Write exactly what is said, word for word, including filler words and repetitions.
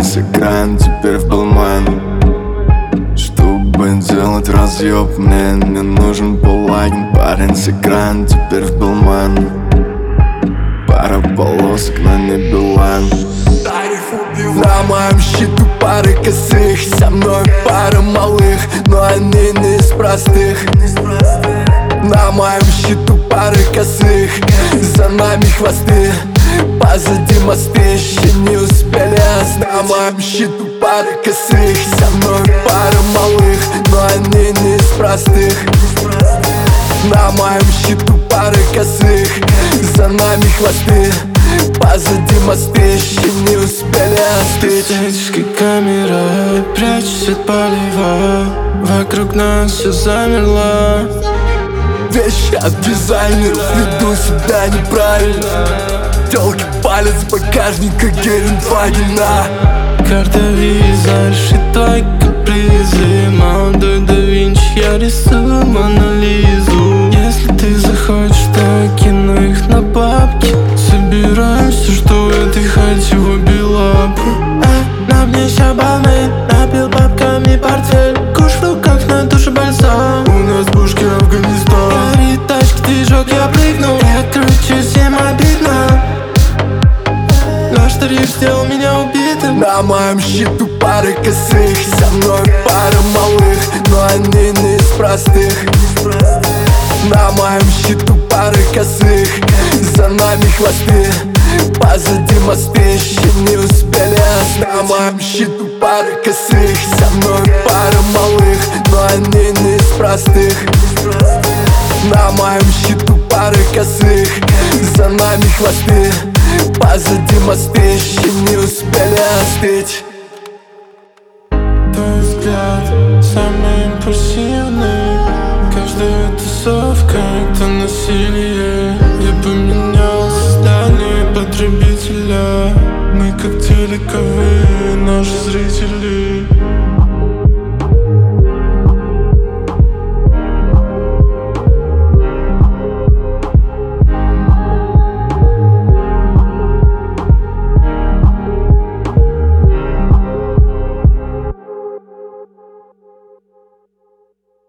парень с экрана теперь в Балман. Чтобы делать разъеб, мне не нужен Палагин. Парень с экрана теперь в Балман. Пара полосок, но не Билайн. На моем счету пары косых, со мной пара малых, но они не из простых. На моем счету пары косых, за нами хвосты, позади мосты, еще не успели остыть. На моем счету пары косых, со мной пара малых, но они не из простых. На моем счету пары косых, за нами хвосты, позади мосты, еще не успели остыть. Статическая камера, прячусь от полива, вокруг нас все замерло. Вещи от дизайнеров, веду себя неправильно. Телки палец в багажника, Геренвагена. Карта виза, решит твои капризы. Молодой да Винчи, я рисую Мону Лизу. Если ты захочешь, то кину их на бабки. Собираем все, что в этой хате в обе лапы. А, на мне ща балмейт, набил бабками портфель. Куш в руках, на душе бальзам. У нас пушки Афганистан. Горит тачка, движок, я прыгнул. Я кручу, всем обидно. Наш тариф сделал меня убитым. На моем счету пары косых, со мной пара малых, но они не из простых. На моем счету пары косых, за нами хвосты, позади мосты, еще не успели остыть. На моем счету пары косых, со мной пара малых, но они не из простых. На моем счету пары косых, за нами хвосты, позади мосты, еще не успели остыть. Твой взгляд самый импульсивный. Каждая тусовка — это насилие. Я поменял создание потребителя. Мы как телековые, наши зрители.